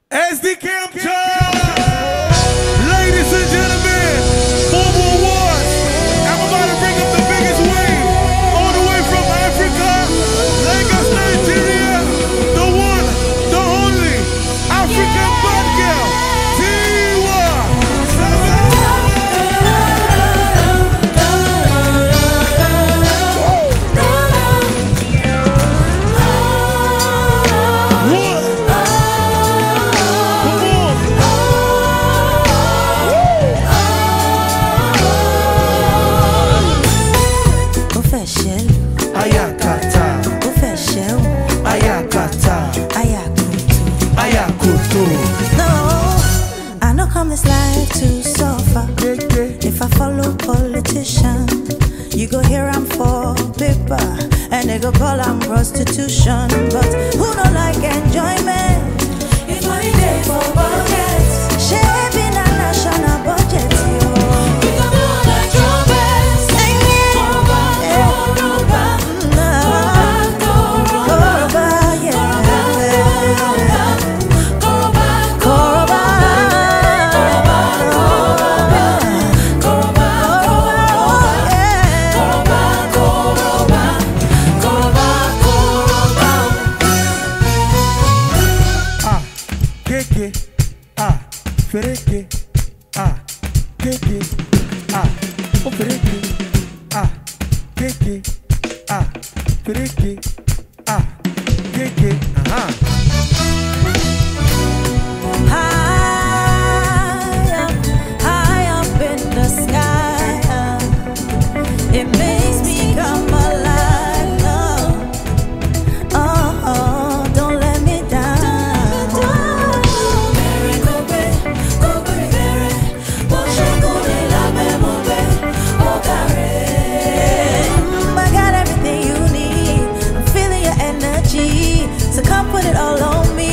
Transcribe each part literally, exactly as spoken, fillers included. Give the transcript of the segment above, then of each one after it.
S D Camp Ladies and gentlemen, Mobile Awards. I'm about to bring up the biggest wave all the way from Africa, Lagos, Nigeria. The one, the only African bad girl, Tiwa. Ayakata, Official, Ayakata, Ayakutu. Ayakutu. No, I no come this life to suffer. If I follow politician, you go hear I'm for paper, and they go call I'm prostitution. But who no like enjoyment? If money day for buckets, shaping a national budget, yo. We go blow like trumpets, singing. Keke, ah, fereke, ah, keke, ah, oh fereke, ah, keke, ah, fereke, ah, keke, aha. High up, high up in the sky, uh, it makes me come alive. Oh, oh, oh, don't let me down. I got everything you need. I'm feeling your energy, so come put it all on me.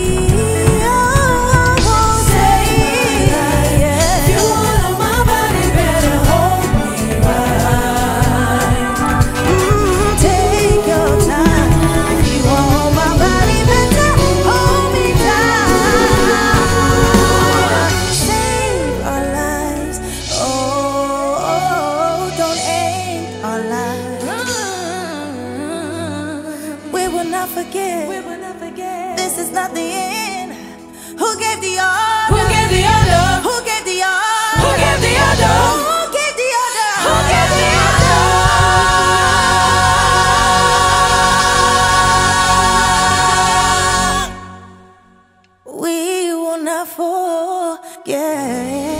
We will not forget. We will not forget. This is not the end. Who gave the order? Who gave the order? Who gave the order? Who gave the order? Who gave the order? Who gave the order? We will not forget.